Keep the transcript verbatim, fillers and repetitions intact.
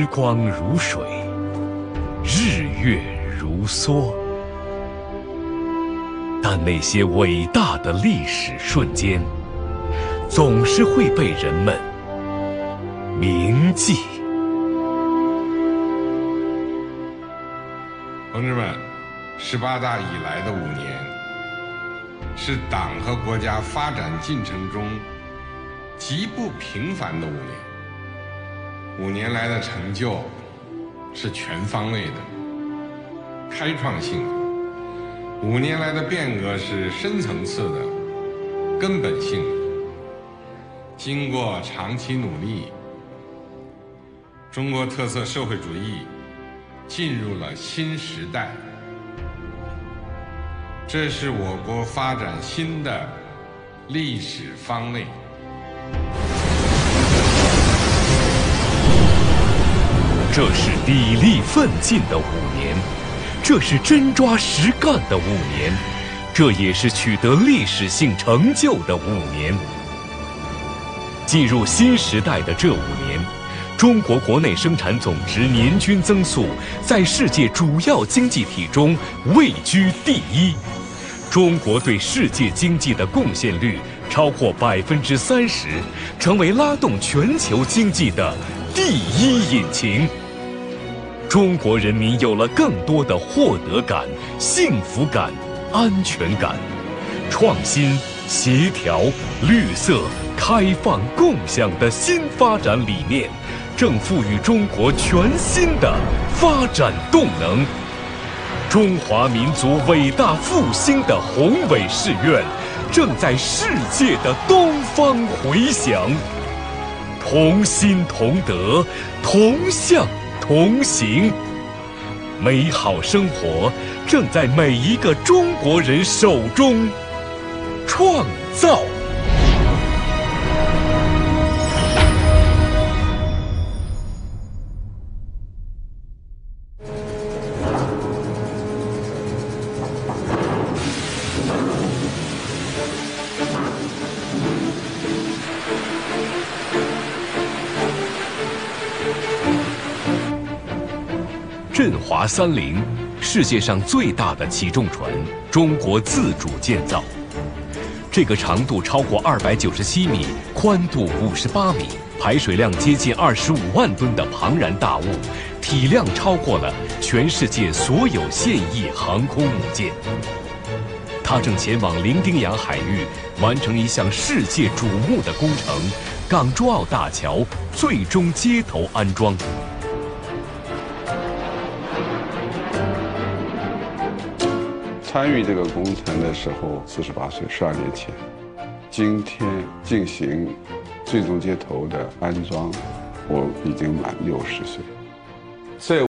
时光如水，日月如梭。但那些伟大的历史瞬间，总是会被人们铭记。 同志们，十八大以来的五年，是党和国家发展进程中极不平凡的五年。五年来的成就是全方位的、开创性的；五年来的变革是深层次的、根本性的。经过长期努力，中国特色社会主义进入了新时代，这是我国发展新的历史方位。 这是砥砺奋进的五年，这是真抓实干的五年，这也是取得历史性成就的五年。进入新时代的这五年，中国国内生产总值年均增速在世界主要经济体中位居第一，中国对世界经济的贡献率超过百分之三十，成为拉动全球经济的第一引擎。中国人民有了更多的获得感、幸福感、安全感，创新、协调、绿色、开放、共享的新发展理念正赋予中国全新的发展动能。中华民族伟大复兴的宏伟誓愿正在世界的东方回响。同心同德，同向同行，美好生活正在每一个中国人手中创造。振华三菱，世界上最大的起重船，中国自主建造。这个长度超过二百九十七米、宽度五十八米、排水量接近二十五万吨的庞然大物，体量超过了全世界所有现役航空母舰。它正前往伶仃洋海域，完成一项世界瞩目的工程——港珠澳大桥最终接头安装。 参与这个工程的时候，四十八岁，十二年前。今天进行最终接头的安装，我已经满六十岁。